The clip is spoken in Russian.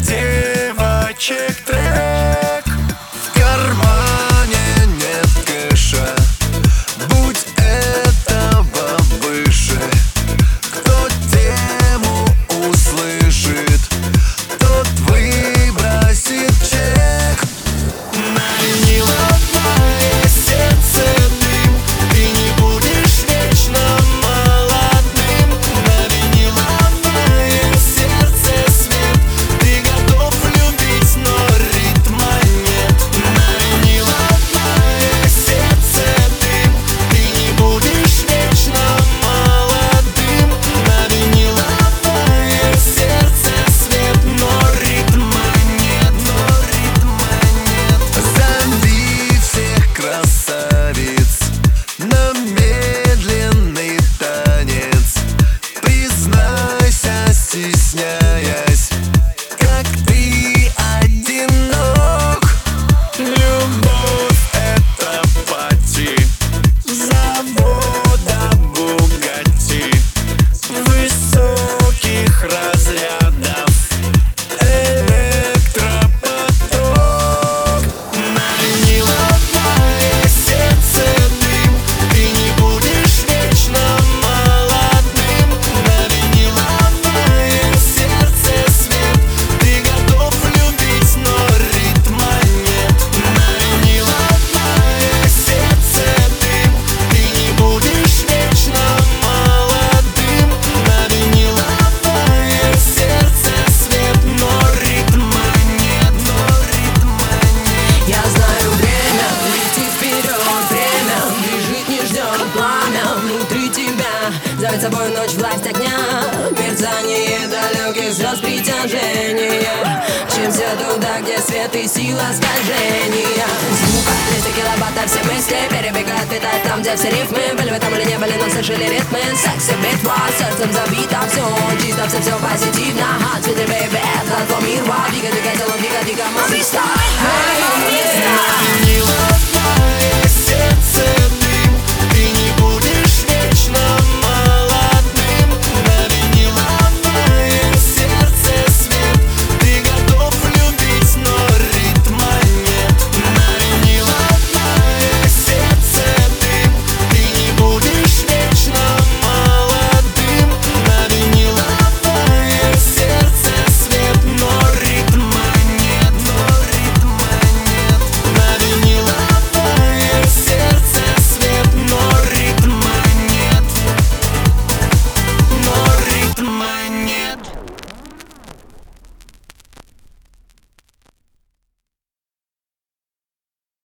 девочек трек. В кармане нет кэша, будь этого выше. Кто тему услышит, тот выбросит чек. На виниловое сердце дым, ты не будешь вечно молодым. На виниловое сердце свет, ты готов любить, но ритма нет. На виниловое сердце дым, ты не будешь вечно молодым. На виниловое сердце свет, но ритма нет, но ритма нет. Зови всех красавиц на медленный танец. Признайся, стесняясь, как ты одинок. Любовь — это пати завода Бугатти, высоких разрядов электропоток. На виниловое сердце дым, ты не будешь вечно молодым. На виниловое сердце свет, ты готов любить, но ритма нет. На виниловое сердце дым, ты не будешь вечно молодым. На виниловое сердце свет, но ритма нет, но ритма нет. Я знаю, время летит вперед, время бежит, не ждет пламя внутри тебя. Зовет собой ночь, власть огня, мерцание далеких звезд, притяжение. Чем все туда, где свет и сила скольжения. Звук листья килобата, все мысли перебегают, летают там, где все рифмы. Были вы там или не были, но слышали ритмы. Секси, битва, сердцем забито все чисто, все позитивно. Hot city, baby, это твой мир,